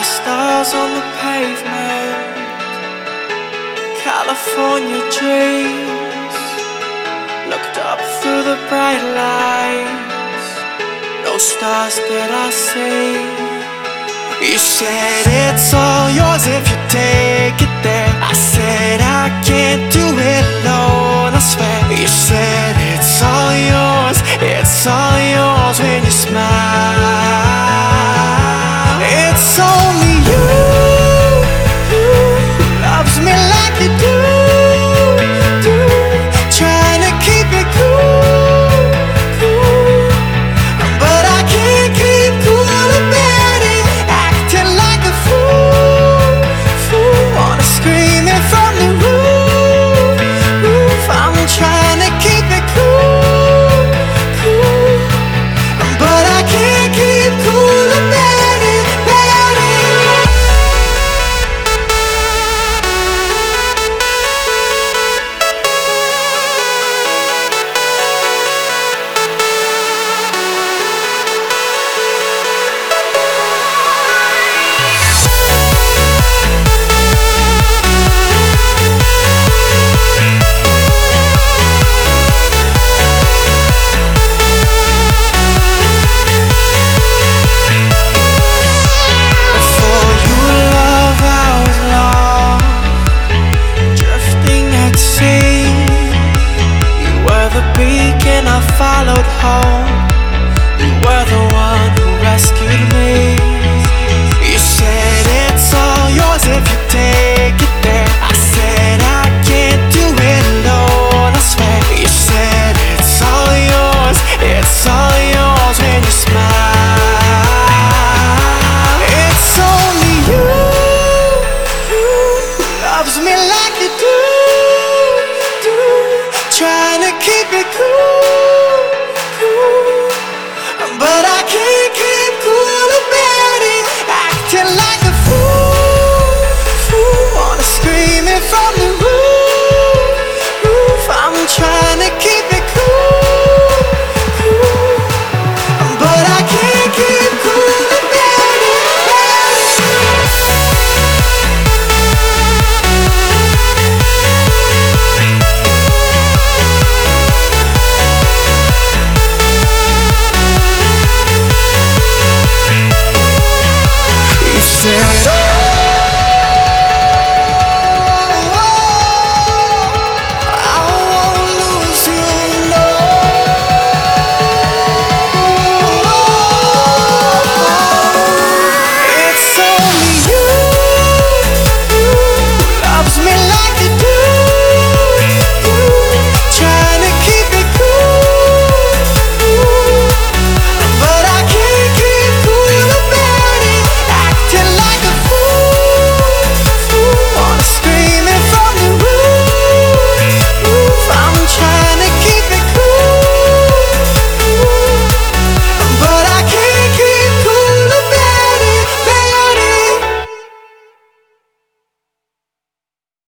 stars on the pavement, California dreams. Looked up through the bright lights, no stars did I see. You said it's all yours if you take it there. I said I can't do it alone, I swear. You said it's all yours, it's all yours when you smile. It's only you who loves me like you do, trying to keep it cool, but I can't keep cool about it. Acting like a fool, wanna scream it from the roof. I'm trying to keep it cool, but I can't keep cool about it, I followed home. You were the one who rescued me. You said it's all yours if you take it there. I said I can't do it alone, I swear. You said it's all yours when you smile. It's only you who loves me like you do, trying to keep it cool, but I can't keep cool about it. Acting like a fool, wanna scream it from the roof. I'm trying to keep